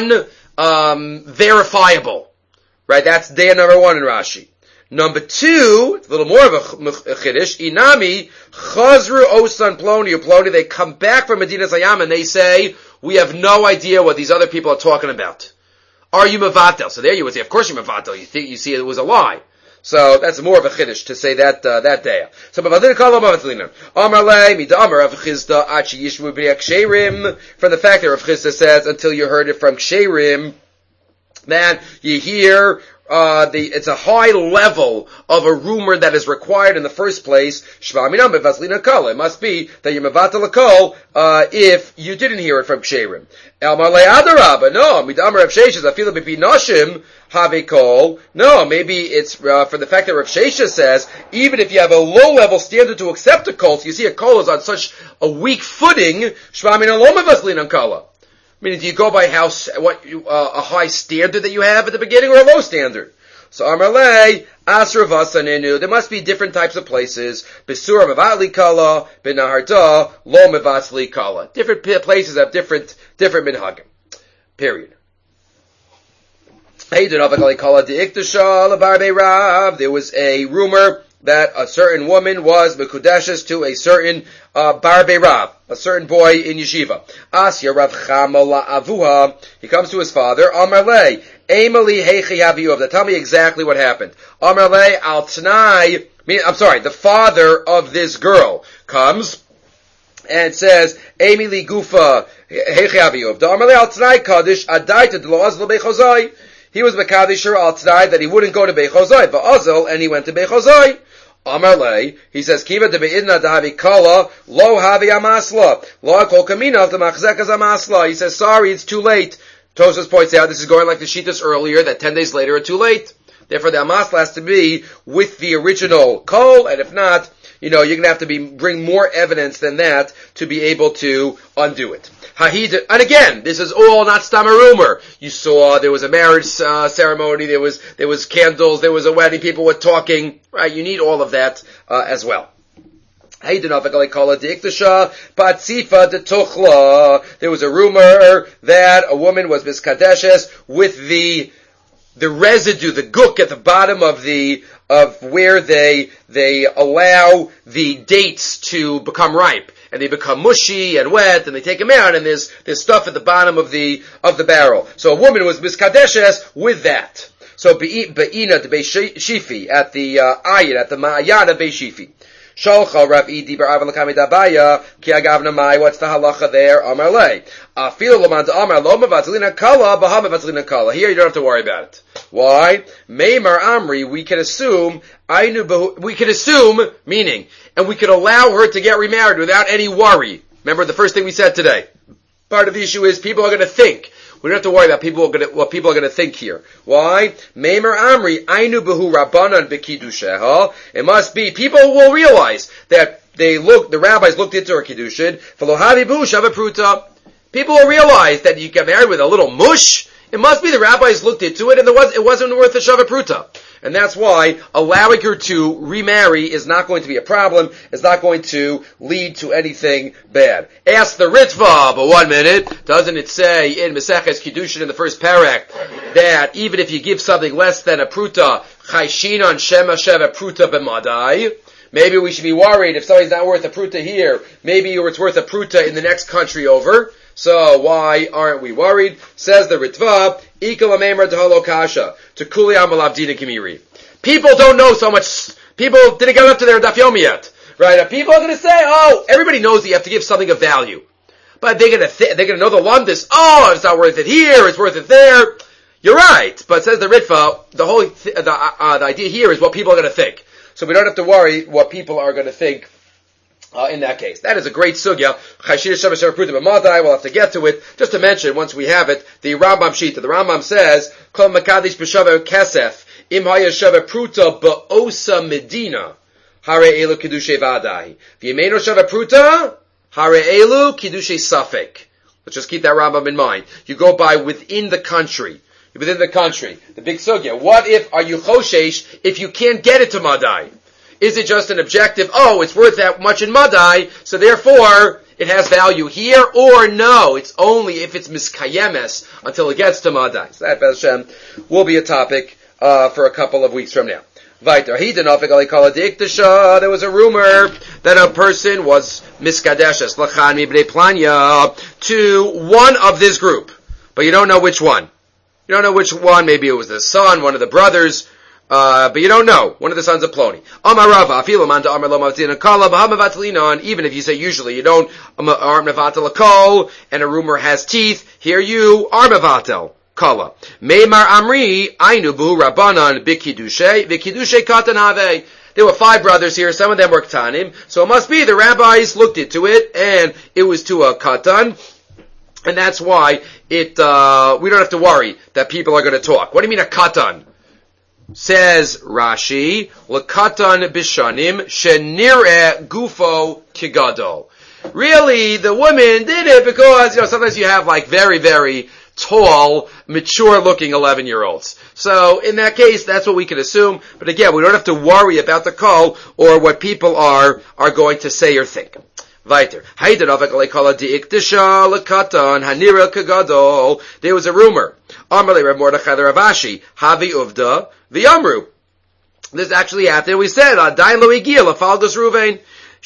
unverifiable. Right? That's day number 1 in Rashi. Number 2, a little more of a chiddush, Inami, Chazru Osan Ploni or Ploni, they come back from Medinas Hayam and they say, we have no idea what these other people are talking about. Are you Mavatel? So there you would say, of course you're Mavatel. You see it was a lie. So that's more of a chiddush to say that day. So from the fact that Rav Chisda says until you heard it from ksherim, man, you hear it's a high level of a rumor that is required in the first place. It must be that you're mevatel hakol if you didn't hear it from ksherim. No, maybe it's for the fact that Rav Shesha says even if you have a low level standard to accept a kol, so you see a kol is on such a weak footing. Meaning, do you go by a high standard that you have at the beginning or a low standard? So Amarle, Asra Vasanenu, there must be different types of places. Besura Mevatli Kala, Benaharda, Lo Mevatli Kala. Different places have different minhagim. Period. There was a rumor that a certain woman was mekudeshes to a certain Barbe Rab, a certain boy in yeshiva. Asya Rav Chama Avuha. He comes to his father. Amar le, Emily Heichi Haviyov. Tell me exactly what happened. Amar le al Tnai. The father of this girl comes and says, Emily Gufa Heichi Haviyov. Amar le al Tnai Kaddish Adaita Dlo Azl Bechozai. He was Mekadisher al Tnai that he wouldn't go to Bechozai, but Azl, and he went to Bechozai. Amarle, he says, Kiva de be'idna dahavi kala, lo havi amasla, lo kol kamina the machzekas amasla. He says, sorry, it's too late. Tosfos points out, this is going like the Shitas earlier, that 10 days later are too late. Therefore, the amasla has to be with the original kol, and if not, you're going to have to bring more evidence than that to be able to undo it. And again, this is all not stam a rumor. You saw there was a marriage ceremony, there was candles, there was a wedding, people were talking, right? You need all of that as well. There was a rumor that a woman was miskadeshes with the residue, the guk at the bottom of where they allow the dates to become ripe, and they become mushy and wet, and they take them out, and there's stuff at the bottom of the barrel. So a woman was miskadeshes with that. So be'ina de Beishifi at the ayin at the ma'ayan of Beishifi. Sholcha Rav Idi bar Avan L'Kamei Dabaya ki agavna mai. What's the halacha there? Amar le. Afilu l'man Amar lo mevatlina kala b'ha mevatlina kala. Here you don't have to worry about it. Why? Meimar Amri. We can assume meaning, and we could allow her to get remarried without any worry. Remember the first thing we said today. Part of the issue is people are going to think. We don't have to worry about what people are going to think here. Why? Meimer Amri, Ainu Behu Rabbanan Bekidusheha. It must be, people will realize that the rabbis looked into her Kiddushin. Velohavi Bu Shavapruta. People will realize that you get married with a little mush. It must be the rabbis looked into it and it wasn't worth a Shavapruta. And that's why allowing her to remarry is not going to be a problem. It's not going to lead to anything bad. Ask the Ritva, but 1 minute. Doesn't it say in Meseches Kiddushin in the first parak that even if you give something less than a pruta, chayshinan shema sheva pruta b'madai? Maybe we should be worried if somebody's not worth a pruta here. Maybe it's worth a pruta in the next country over. So why aren't we worried? Says the Ritva, Ikal Amemar Dehalo Kasha, to Kuli Amal Abdina Kimiri. People don't know so much, people didn't get up to their Daf Yomi yet. Right? People are going to say, everybody knows that you have to give something of value. But they're going to know the Lundis, it's not worth it here, it's worth it there. You're right. But says the Ritva, the idea here is what people are going to think. So we don't have to worry what people are going to think in that case. That is a great sugya. We'll have to get to it. Just to mention, once we have it, the Rambam Shita. The Rambam says, Kol Makadish B'Shava Kesef, Im Haya Shava Pruta Ba'osa Medina, Hare Elu Kiddushe Vadai. V'Yemeno Shava Pruta, Hare Elu Kiddushe Safek. Let's just keep that Rambam in mind. You go by within the country. Within the country. The big sugya. What if, are you Choshesh, if you can't get it to Madai? Is it just an objective, it's worth that much in Madai, so therefore it has value here, or no, it's only if it's miskayemes until it gets to Madai. So that, Be'ez Hashem, will be a topic for a couple of weeks from now. There was a rumor that a person was miskadeshes to one of this group, but you don't know which one. You don't know which one, maybe it was the son, one of the brothers, but you don't know. One of the sons of Ploni. Amar Rava, afilu man da'amar lo mavatin kala, b'hamavatlin. Even if you say usually you don't arm mevatel a kol, and a rumor has teeth, here you are mevatel kala. Meimar amri, ainubu rabbanan b'kiddushay katan have. There were 5 brothers here. Some of them were ktanim. So it must be the rabbis looked into it, and it was to a katan. And that's why we don't have to worry that people are going to talk. What do you mean a katan? Says Rashi, L'katan bishanim shenireh gufo kigadol. Really, the woman did it because, sometimes you have like very, very tall, mature-looking 11-year-olds. So, in that case, that's what we can assume. But again, we don't have to worry about the call or what people are going to say or think. Weiter. There was a rumor. This actually happened. We said, Adayin lo higia lefalgus Ruvain.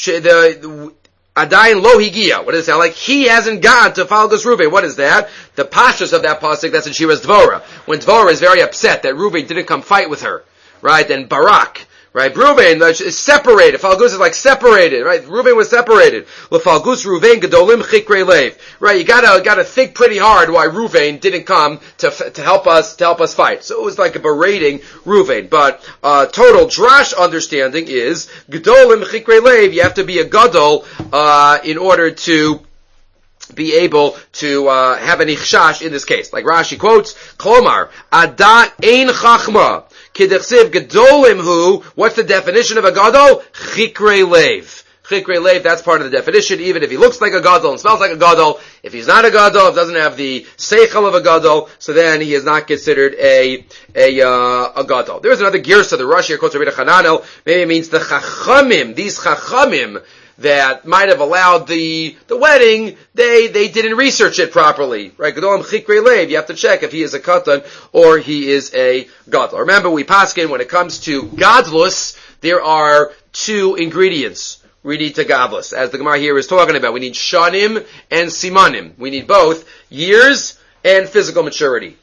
Adayin lo higia. What does it sound like? He hasn't gone to Falgus Ruvain. What is that? The pashtus of that pasuk, that's in Shira's Dvorah. When Dvorah is very upset that Ruvain didn't come fight with her. Right? And Barak. Right? Ruvain is separated. Falgus is like separated. Right? Ruvain was separated. Lefalgus Ruvain gedolim chikrei leiv. Right? You gotta think pretty hard why Ruvain didn't come to help us fight. So it was like a berating Ruvain. But, total drash understanding is gedolim chikrei leiv. You have to be a gadol, in order to be able to, have an ichshash in this case. Like Rashi quotes, Klomar, Ada ein chachma. Kidechsiv gedolim hu, what's the definition of a gadol? Chikrei leiv. Chikrei leiv, that's part of the definition, even if he looks like a gadol and smells like a gadol. If he's not a gadol, if doesn't have the seichel of a gadol, so then he is not considered a gadol. There is another girsa, the Rashi quotes Rabbi Hananel, maybe it means the chachamim, these chachamim, that might have allowed the wedding, they didn't research it properly. Right? Gedolim chikrei leiv, you have to check if he is a katan or he is a gadol. Remember, we paskin, when it comes to gadlus, there are 2 ingredients we need to gadlus. As the Gemara here is talking about, we need shanim and simanim. We need both years and physical maturity.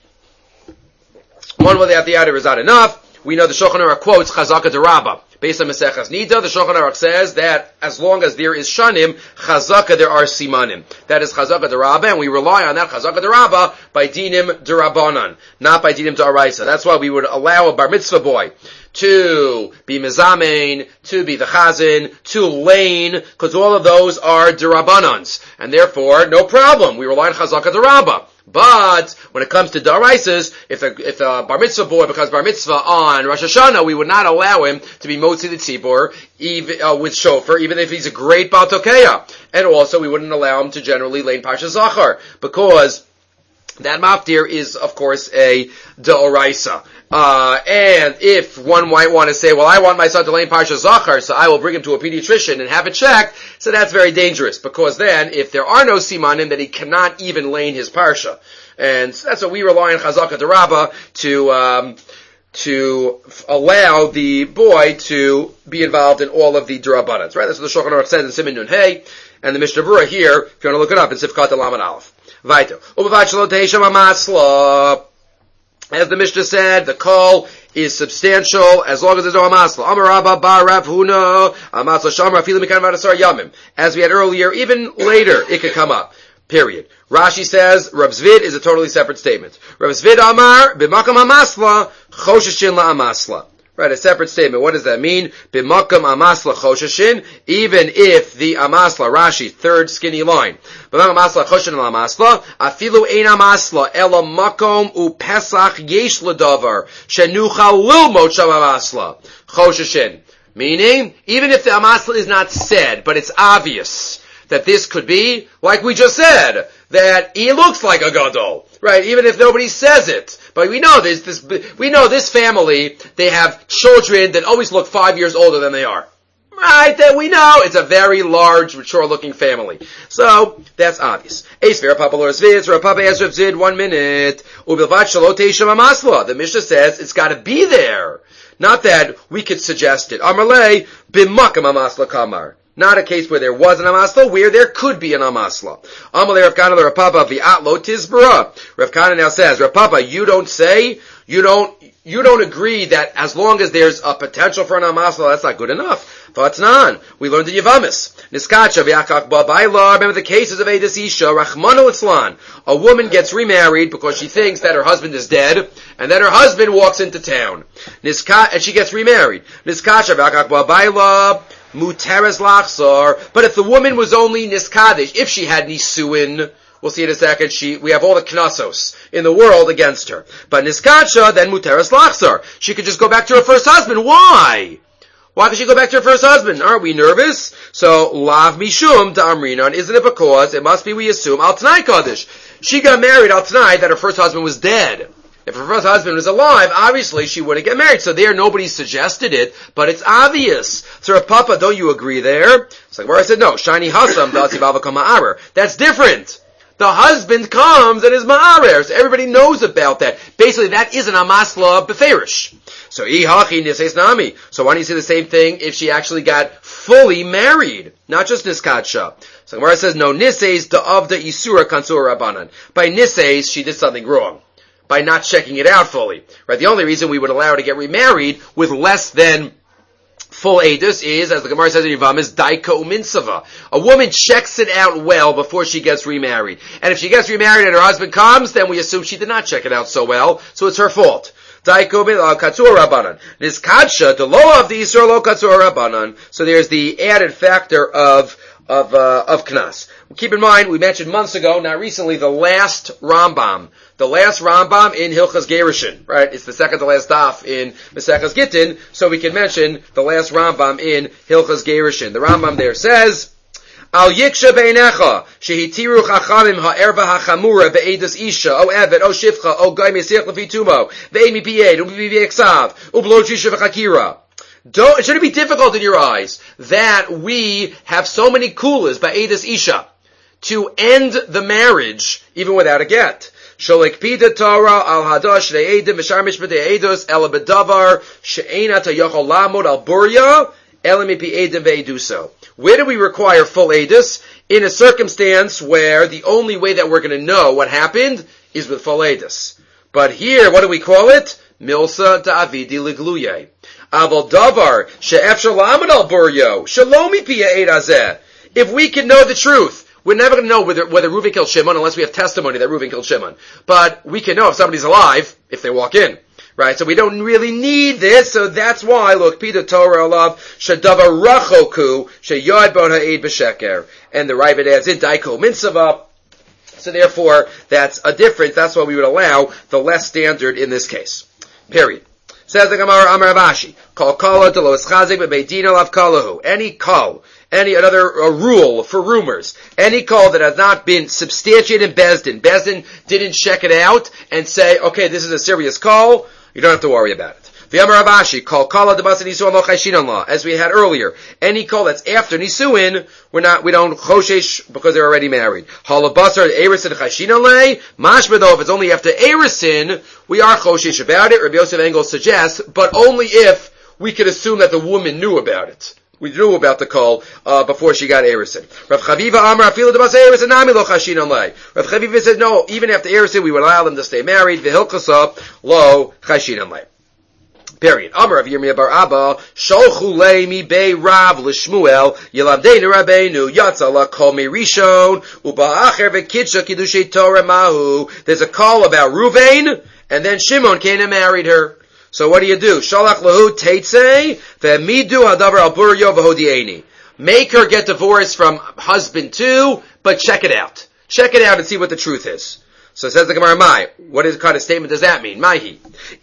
One without the other is not enough. We know the Shulchan Aruch quotes Chazaka de Rabbah. Based on Maseches Nida, the Shulchan Aruch says that as long as there is shanim, chazaka there are simanim. That is chazaka de Rabbah, and we rely on that chazaka de Rabbah by dinim de Rabbanan, not by dinim de Araisa. That's why we would allow a bar mitzvah boy to be mezamein, to be the chazan, to lane, because all of those are de Rabbanans, and therefore no problem. We rely on chazaka de Rabbah. But when it comes to daraisas, if a bar mitzvah boy becomes bar mitzvah on Rosh Hashanah, we would not allow him to be motzi the tzibur even with shofar, even if he's a great Baal Tokeya. And also, we wouldn't allow him to generally lane Parsha Zachar, because that maftir is, of course, a deoraisa. And if one might want to say, well, I want my son to lane Parsha Zachar, so I will bring him to a pediatrician and have it checked, so that's very dangerous, because then, if there are no simanim, then he cannot even lane his Parsha. And that's what we rely on Chazaka de Rabbah to allow the boy to be involved in all of the Durabanans, right? That's what the Shulchan Aruch says in Siman Nun Hey, and the Mishnah Berurah here, if you want to look it up, in Sifkat Lamed Aleph. Weiter. As the Mishnah said, the call is substantial as long as there's no amasla. Amar Rabba bar Rav Huna, amasla shamar afilu mikan v'adasar yamim. As we had earlier, even later it could come up. Period. Rashi says Rav Zvid is a totally separate statement. Rav Zvid Amar b'makam amasla chosheshin la amasla. Right, a separate statement. What does that mean? B'makam amasla chosheshin, even if the amasla, Rashi, third skinny line. B'makam amasla chosheshin la amasla, afilu ein amasla, ela makom upesach yesh l'davar, shenuchal lilmot sham amasla, chosheshin. Meaning, even if the amasla is not said, but it's obvious that this could be, like we just said, that he looks like a gadol, right? Even if nobody says it, but we know this family, they have children that always look 5 years older than they are, right? That we know it's a very large, mature-looking family. So that's obvious. The Mishnah says it's got to be there, not that we could suggest it. Amarle b'makam amasla kamar. Not a case where there was an amasla, where there could be an amasla. Amalei Rav Kana Rav Papa v'atlo tizbara. Rav Kana now says, Rav Papa, you don't say You don't agree that as long as there's a potential for an amasla, that's not good enough. Vatnan, we learned in Yavamis. Niskacha v'yakak ba'bayla. Remember the cases of Eidas Isha, Rachmana litzlan. A woman gets remarried because she thinks that her husband is dead, and then her husband walks into town. And she gets remarried. Niskacha v'yakak ba'bayla. Muteres lachzor. But if the woman was only niskadish, if she had nisuin, we'll see in a second, we have all the knasos in the world against her. But niskacha, then muteres lachzor. She could just go back to her first husband. Why? Why could she go back to her first husband? Aren't we nervous? So, lav mishum to amrinan. Isn't it because, it must be, we assume, al t'nai kaddish. She got married al t'nai that her first husband was dead. If her first husband was alive, obviously she wouldn't get married. So there, nobody suggested it, but it's obvious. So Rav Papa, don't you agree there? It's like where I said, no, shiny hasam, dasi bavakam ma'arer. That's different. The husband comes and is ma'arer. So everybody knows about that. Basically, that is an amasla beferish. So ihachi nises nami. So why don't you say the same thing if she actually got fully married? Not just niskatsha. So Gemara says, no, nises da'avda isura kansura rabbanan. By nises, she did something wrong. By not checking it out fully. Right? The only reason we would allow her to get remarried with less than full edus is, as the Gemara says in Yavamis, daika uminsava. A woman checks it out well before she gets remarried. And if she gets remarried and her husband comes, then we assume she did not check it out so well, so it's her fault. Daika katsur rabbanan. Niskadsha, the law of the Yisrael lo katsur rabbanan. So there's the added factor of Knas. Keep in mind, we mentioned months ago, not recently, the last Rambam in Hilchas Gerushin, right? It's the second to last daf in Maseches Gittin, so we can mention the last Rambam in Hilchas Gerushin. The Rambam there says, Al yiksha beinecha, shehitiru chachamim ha'erva ha'chamura ve'edus isha, o evet, o shifcha, o goy mesich lefitumo, ve'emi piyed, u'bivi ve'eksav, u'blo trisha v'chakira. It shouldn't be difficult in your eyes that we have so many kulas by Eidas Isha to end the marriage even without a get. Sholek pida Torah al hadash le'edim v'shar mishpatei eidos ela bedavar she'ena tayochol lamod al burya ela mipi edim ve'eduso. Where do we require full edus? In a circumstance where the only way that we're going to know what happened is with full edus. But here, what do we call it? Milsa da'avidi ligluye. Aval davar she'efshar lamod al buryo shalomi piya eid hazeh. If we can know the truth, we're never going to know whether Reuven killed Shimon unless we have testimony that Reuven killed Shimon. But we can know if somebody's alive if they walk in. Right? So we don't really need this, so that's why, look, Pida Torah alav, shadavar rachoku, sheyad bon ha'ed b'sheker. And the Ravid adds in, daiko minsava. So therefore, that's a difference. That's why we would allow the less standard in this case. Period. Says the Gemara, Amar Avashi, kol kala de lo eschazik bebeidin alav kalahu. Any kol, another rule for rumors, any call that has not been substantiated in Bezdin didn't check it out and say, okay, this is a serious call, you don't have to worry about it. V'yamar Avashi, kol kala de basa nisuin lo chayshinan la, as we had earlier, any call that's after nisuin, we don't choshesh because they're already married. Halabasar erisin chayshinan le, mashma though, if it's only after erisin, we are choshesh about it. Rabbi Yosef Engel suggests, but only if we could assume that the woman knew about it. We knew about the call before she got erisin. Rav Chaviva Amar afilu de basa erisin nami lo chayshinan le. Rav Chaviva said no, even after erisin, we would allow them to stay married. V'hilchasa lo chayshinan le. Period. Amar of Yirmiyah bar Abba, Sholchu le mi bei Rav l'Shmuel, Yilavdeinu Rabbeinu, Yatza la kol me Rishon, Uba'acher v'kitsha kiddushay Torah mahu. There's a call about Ruvain, and then Shimon came and married her. So what do? Shalach lahu teitzei, ve'midu hadavar al buryo v'hodieni. Make her get divorced from husband too, but check it out. Check it out and see what the truth is. So it says the Gemara, Mai, what kind of statement does that mean? Maihi.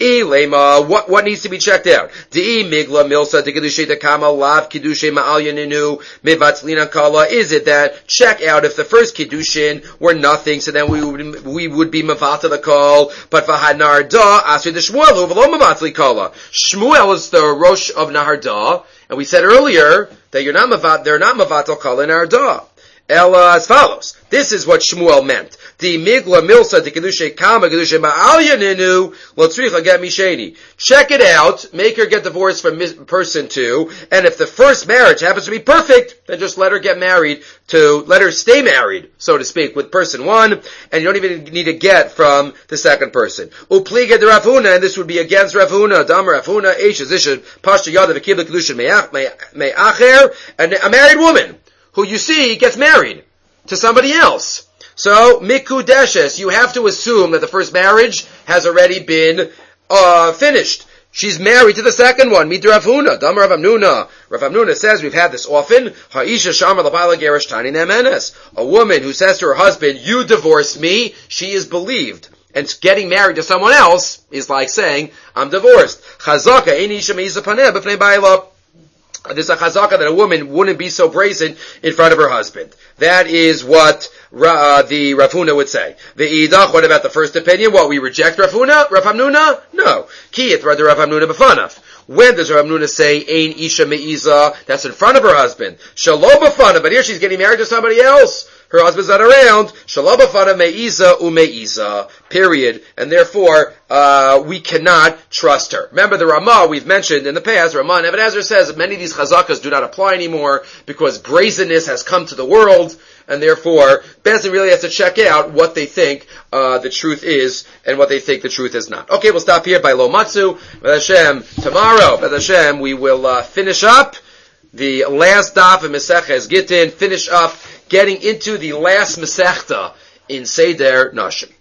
Ilema, what needs to be checked out? Di migla milsa de kedushay dekama lav kedushay ma'al yaninu mivatzlina kala. Is it that check out if the first kedushin were nothing, so then we would be mavata the call, but v'hanar da asri de Shmuel v'lo mavatzli kala. Shmuel is the rosh of Nahar Da, and we said earlier that they're not mavatal kala in Nahar Da. Ella as follows. This is what Shmuel meant. The migla milsa de kedushe kama kedushe ma'al yaninu lo tzricha get misheni. Check it out. Make her get divorced from person 2. And if the first marriage happens to be perfect, then just let her stay married, so to speak, with person 1. And you don't even need to get from the second person. Upliga de Rav Huna, and this would be against Rav Huna. Dam Rav Huna, Eishes Isha, Pashta Yada v'kibla kedushe me'acher, and a married woman who you see gets married to somebody else. So, mikudeshes, you have to assume that the first marriage has already been finished. She's married to the second one. Meet Rav Huna. Dam Rav Amnuna. Rav Amnuna says, we've had this often. Ha'isha shamar l'ba'ala gerish tani ne'menes. A woman who says to her husband, you divorced me, she is believed. And getting married to someone else is like saying, I'm divorced. Chazaka ein isha me'iza paneh b'fnei ba'ila. There's a chazaka that a woman wouldn't be so brazen in front of her husband. That is what the Rav Huna would say. The idach, what about the first opinion? What, we reject Rav Hamnuna? No. Ki yitra de Rav Hamnuna b'fanav. When does Rav Hamnuna say, ein isha me'iza? That's in front of her husband. Shalom b'fanav, but here she's getting married to somebody else. Her husband's not around. Shalom b'fanav me'iza u'me'iza. Period. And therefore, we cannot trust her. Remember the Ramah we've mentioned in the past, Ramah and Ibn Ezra says that many of these chazakas do not apply anymore because brazenness has come to the world, and therefore, Bezin really has to check out what they think the truth is and what they think the truth is not. Okay, we'll stop here by Lo Matzu. B'ez Hashem, tomorrow, B'ez Hashem, we will finish up the last daf of Maseches Gittin, finish up getting into the last Masechta in Seder Nashim.